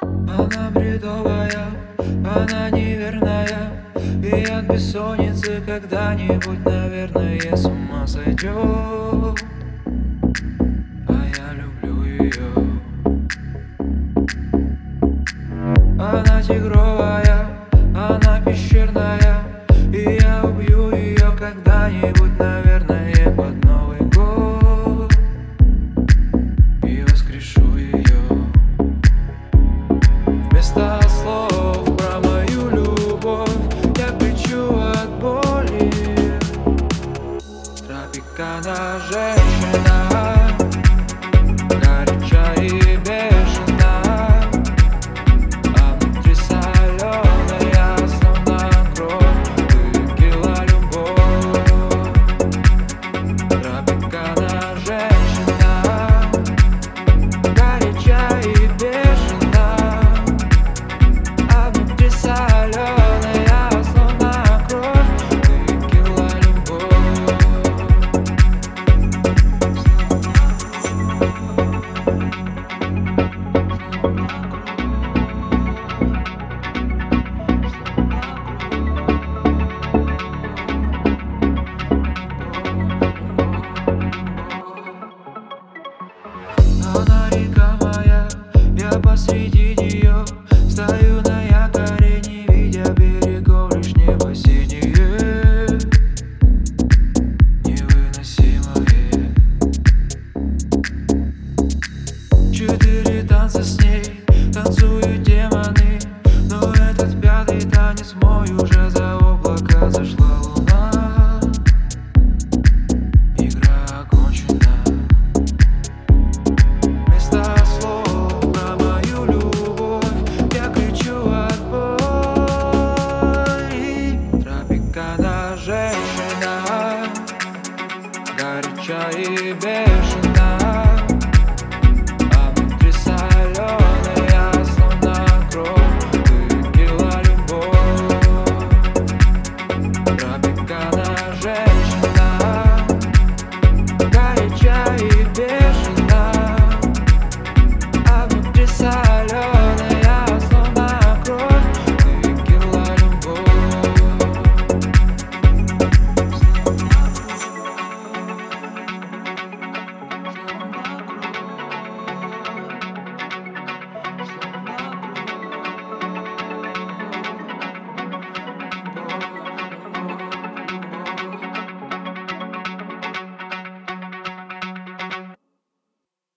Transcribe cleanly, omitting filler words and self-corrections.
Она бредовая, она неверная, и от бессонницы когда-нибудь, наверное, с ума сойдет. А я люблю ее. Она тигровая, она пещерная, и я убью ее когда-нибудь, наверное, под Новый год. И воскрешу ее. Вместо слов про мою любовь я кричу от боли. Тропикана женщина, горячая и бешеная, а внутри соленая, словно кровь, текила любовь. Тропикана женщина, горячая и бешеная, а внутри соленая, словно кровь, текила любовь. Она река моя, я посреди нее стою на